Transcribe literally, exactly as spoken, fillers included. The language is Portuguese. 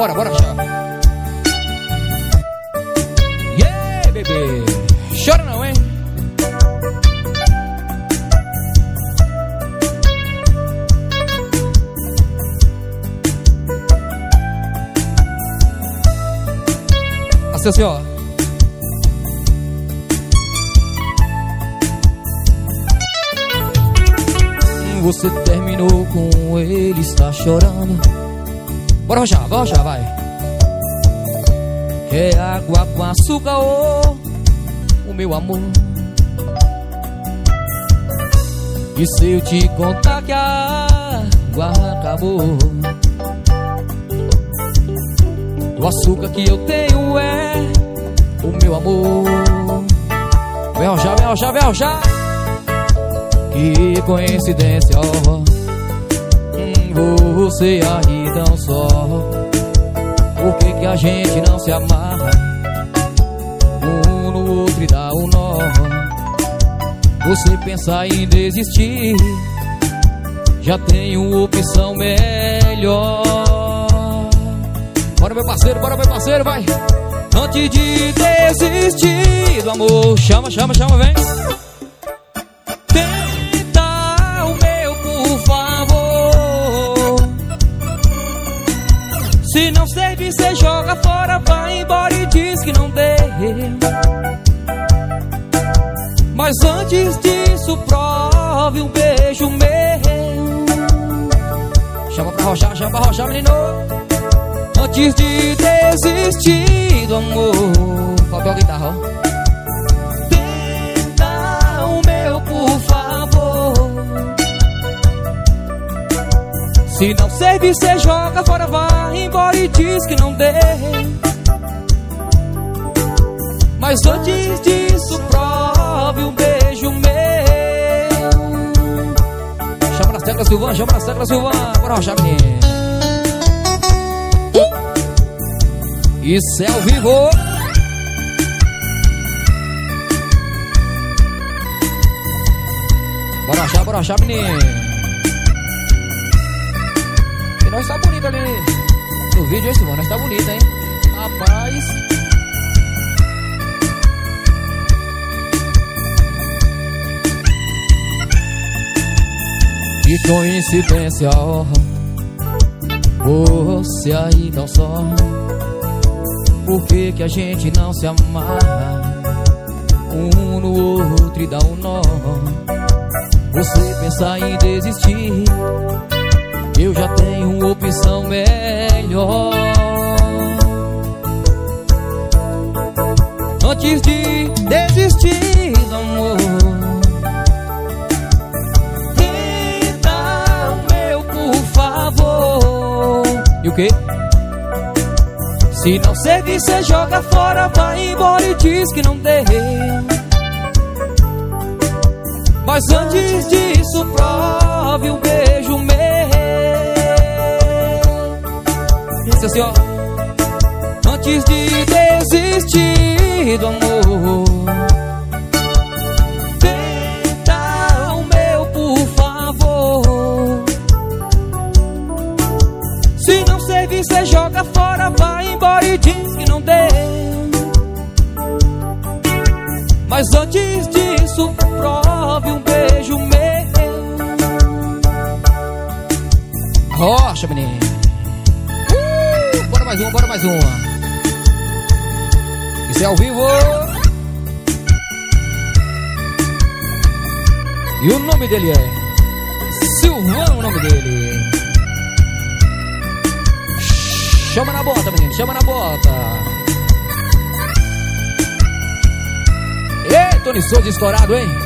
Bora, bora, chora. Yeah, bebê. Chora não, hein? Assim, assim, ó. Você terminou com ele, está chorando. Bora rochar, bora rochar, vai. Quer água com açúcar, ô, o meu amor. E se eu te contar que a água acabou? O açúcar que eu tenho é o meu amor. Vem rochar, vem rochar, vem rochar. Que coincidência, ó, você aí tão só. Por que que a gente não se amarra um no outro e dá um nó? Você pensa em desistir, já tem uma opção melhor. Bora meu parceiro, bora meu parceiro, vai. Antes de desistir do amor, chama, chama, chama, vem. Se não serve, cê joga fora, vai embora e diz que não deu. Mas antes disso, prove um beijo meu. Chama pra rochar, chama pra rochar, menino. Antes de desistir do amor. Faltou a guitarra, ó. Tenta o meu, por favor. Se não serve, cê joga fora, vai embora e diz que não deu. Mas antes disso, prove um beijo meu. Chama nas teclas, Silvana, chama nas teclas, Silvana. Bora rochar, menino. Isso é ao vivo. Bora rochar, bora rochar, menino. Nós tá bonito ali no vídeo, hein, Silvana? Nós tá bonito, hein? Rapaz. Que coincidência, ó, você aí tão só. Por que que a gente não se amarra um no outro e dá um nó? Você pensa em desistir, eu já tenho uma opção melhor. Antes de desistir do amor, tenta o meu, por favor. E o quê? Se não servir, cê joga fora, vai embora e diz que não deu. Mas antes disso, prove um beijo meu. Isso assim, ó. Antes de desistir do amor, tenta o meu, por favor. Se não servir, cê joga fora, vai embora e diz que não deu. Mas antes disso, prove um beijo meu. Rocha, menino. Uh, bora mais uma, bora mais uma. Isso é ao vivo. E o nome dele é Silvano, o nome dele. Chama na bota, menino, chama na bota. Ei, Tony Souza estourado, hein?